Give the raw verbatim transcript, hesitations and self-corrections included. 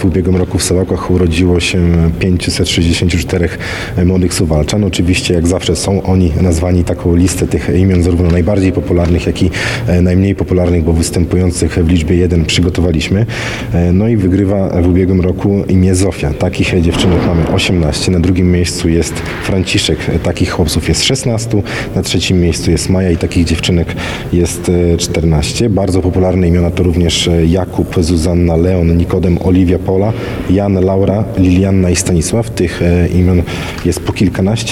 w ubiegłym roku w Sołokach urodziło się pięćset sześćdziesiąt cztery młodych Suwalczan. Oczywiście jak zawsze są oni nazwani taką listę tych imion zarówno najbardziej popularnych, jak i najmniej popularnych, bo występujących w liczbie jeden przygotowaliśmy. No i wygrywa w ubiegłym roku imię Zofia. Takich dziewczynek mamy osiemnaście. Na drugim miejscu jest Franciszek. Takich chłopców jest szesnaście. Na trzecim miejscu jest Maja i takich dziewczynek jest czternaście. Bardzo popularne imiona to również Jakub, Zuzanna, Leon, Nikodem, Oliwia, Pola, Jan, Laura, Lilianna i Stanisław. Tych imion jest po kilkanaście.